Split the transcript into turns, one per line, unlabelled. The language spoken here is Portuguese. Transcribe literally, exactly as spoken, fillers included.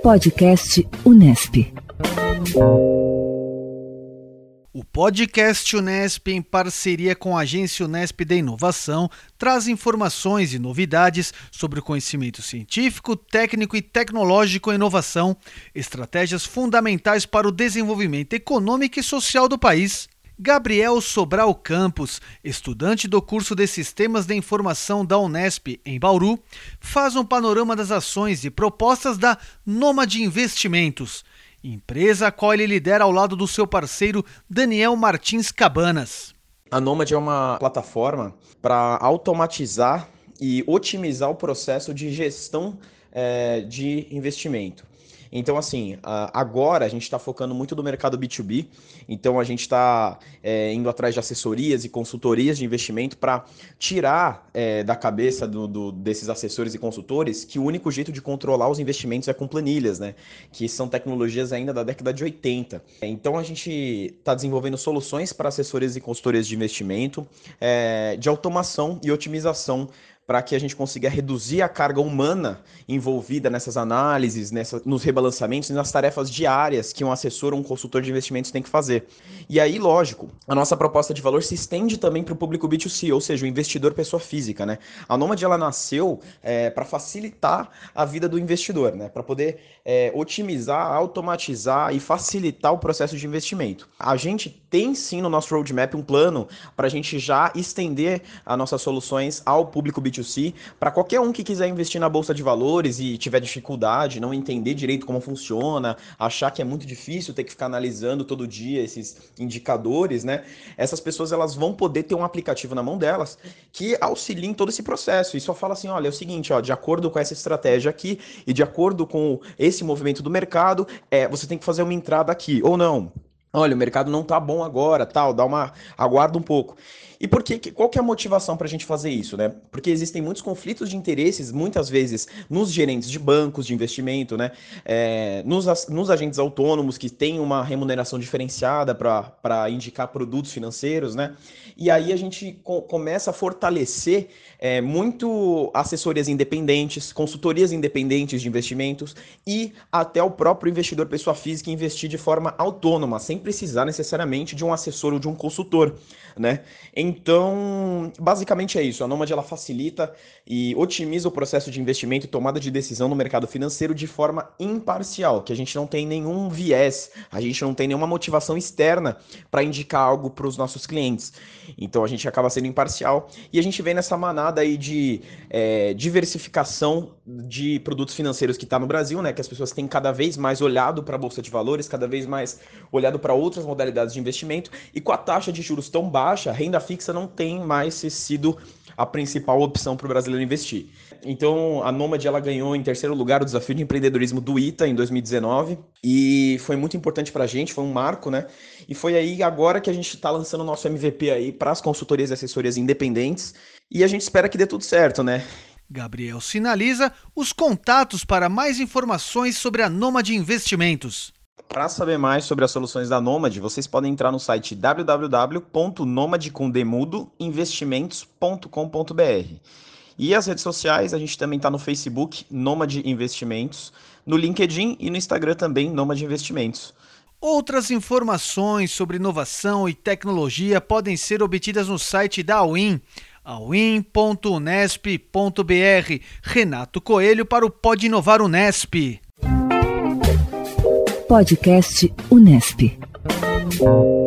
Podcast Unesp.
O podcast Unesp, em parceria com a Agência Unesp de Inovação, traz informações e novidades sobre o conhecimento científico, técnico e tecnológico em inovação, estratégias fundamentais para o desenvolvimento econômico e social do país. Gabriel Sobral Campos, estudante do curso de Sistemas de Informação da Unesp, em Bauru, faz um panorama das ações e propostas da Nômade Investimentos, empresa a qual ele lidera ao lado do seu parceiro Daniel Martins Cabanas.
A Nômade é uma plataforma para automatizar e otimizar o processo de gestão é, de investimento. Então, assim, agora a gente está focando muito no mercado B dois B, então a gente está é, indo atrás de assessorias e consultorias de investimento para tirar é, da cabeça do, do, desses assessores e consultores que o único jeito de controlar os investimentos é com planilhas, né? Que são tecnologias ainda da década de oitenta. Então, a gente está desenvolvendo soluções para assessorias e consultorias de investimento, é, de automação e otimização, para que a gente consiga reduzir a carga humana envolvida nessas análises, nessa, nos rebalançamentos e nas tarefas diárias que um assessor ou um consultor de investimentos tem que fazer. E aí, lógico, a nossa proposta de valor se estende também para o público B dois C, ou seja, o investidor pessoa física, né? A Nômade, ela nasceu é, para facilitar a vida do investidor, né? Para poder é, otimizar, automatizar e facilitar o processo de investimento. A gente tem sim no nosso roadmap um plano para a gente já estender as nossas soluções ao público B dois C, para qualquer um que quiser investir na Bolsa de Valores e tiver dificuldade, não entender direito como funciona, achar que é muito difícil ter que ficar analisando todo dia esses indicadores, né? Essas pessoas, elas vão poder ter um aplicativo na mão delas que auxilie em todo esse processo. E só fala assim, olha, é o seguinte, ó, de acordo com essa estratégia aqui e de acordo com esse movimento do mercado, é, você tem que fazer uma entrada aqui, ou não. Olha, o mercado não tá bom agora, tal, dá uma, aguarda um pouco. E por que, qual que é a motivação para a gente fazer isso, né? Porque existem muitos conflitos de interesses, muitas vezes, nos gerentes de bancos de investimento, né? É, nos, nos agentes autônomos que têm uma remuneração diferenciada para indicar produtos financeiros, né? E aí a gente co- começa a fortalecer é, muito assessorias independentes, consultorias independentes de investimentos e até o próprio investidor pessoa física investir de forma autônoma, sem precisar necessariamente de um assessor ou de um consultor, né? Então, basicamente é isso. A Nômade, ela facilita e otimiza o processo de investimento e tomada de decisão no mercado financeiro de forma imparcial, que a gente não tem nenhum viés, a gente não tem nenhuma motivação externa para indicar algo para os nossos clientes. Então, a gente acaba sendo imparcial e a gente vem nessa manada aí de é, diversificação de produtos financeiros que está no Brasil, né? Que as pessoas têm cada vez mais olhado para a Bolsa de Valores, cada vez mais olhado para outras modalidades de investimento, e com a taxa de juros tão baixa, a renda fixa não tem mais sido a principal opção para o brasileiro investir. Então, a Nômade, ela ganhou em terceiro lugar o desafio de empreendedorismo do I T A em dois mil e dezenove e foi muito importante para a gente, foi um marco, né? E foi aí agora que a gente está lançando o nosso M V P aí para as consultorias e assessorias independentes e a gente espera que dê tudo certo, né?
Gabriel sinaliza os contatos para mais informações sobre a Nômade Investimentos.
Para saber mais sobre as soluções da Nômade, vocês podem entrar no site w w w ponto nomade com demudo investimentos ponto com ponto b r. E as redes sociais, a gente também está no Facebook, Nômade Investimentos, no LinkedIn e no Instagram também, Nômade Investimentos.
Outras informações sobre inovação e tecnologia podem ser obtidas no site da Awin, awin ponto unesp ponto b r. Renato Coelho para o Pode Inovar Unesp.
Podcast Unesp.